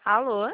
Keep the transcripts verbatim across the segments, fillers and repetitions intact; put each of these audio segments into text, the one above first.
Alô?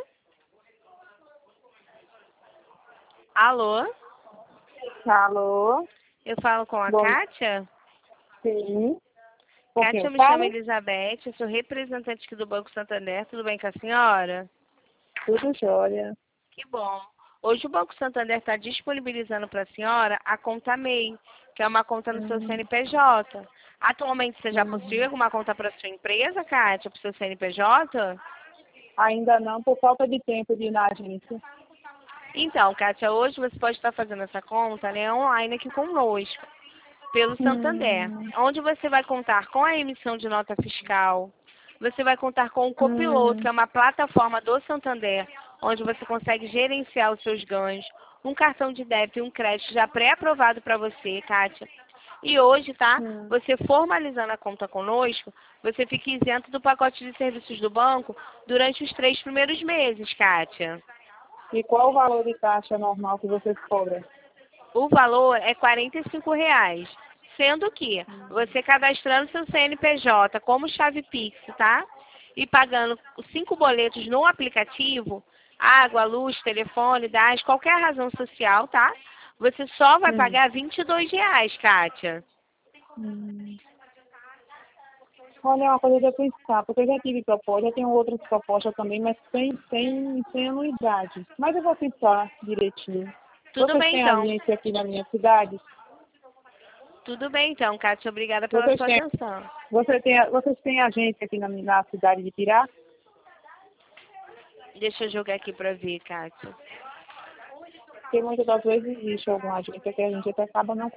Alô? Alô? Eu falo com a Bom, Kátia? sim. Com quem Kátia, eu eu me chamo falo? Elizabeth, eu sou representante aqui do Banco Santander. Tudo bem com a senhora? Tudo jóia. Que bom. Hoje o Banco Santander está disponibilizando para a senhora a conta M E I, que é uma conta no seu Hum, C N P J. Atualmente você já possui hum. alguma conta para sua empresa, Kátia, para o seu C N P J? Ainda não, por falta de tempo de ir na agência. Então, Kátia, hoje você pode estar fazendo essa conta, né, online aqui conosco, pelo Santander, Hum, onde você vai contar com a emissão de nota fiscal, você vai contar com o Copiloto, que hum, é uma plataforma do Santander, onde você consegue gerenciar os seus ganhos, um cartão de débito e um crédito já pré-aprovado para você, Kátia. E hoje, tá? hum. Você formalizando a conta conosco, você fica isento do pacote de serviços do banco durante os três primeiros meses, Kátia. E qual o valor de taxa normal que vocês cobram? O valor é quarenta e cinco reais, sendo que você cadastrando seu C N P J como chave Pix, tá? E pagando os cinco boletos no aplicativo, água, luz, telefone, gás, qualquer razão social, tá? Você só vai Hum, pagar vinte e dois reais, Kátia. hum. Olha, é uma coisa de eu pensar, porque eu já tive proposta, já tenho outras propostas também, mas sem, sem, sem anuidade. Mas eu vou pensar direitinho. Tudo Vocês bem têm então. agência aqui na minha cidade? Tudo bem então, Kátia. Obrigada pela Vocês sua têm, atenção. você tem, vocês têm agência aqui na, na cidade de Pirá? Deixa eu jogar aqui pra ver, Kátia. Porque muitas das vezes existe alguma agência que a gente até acaba não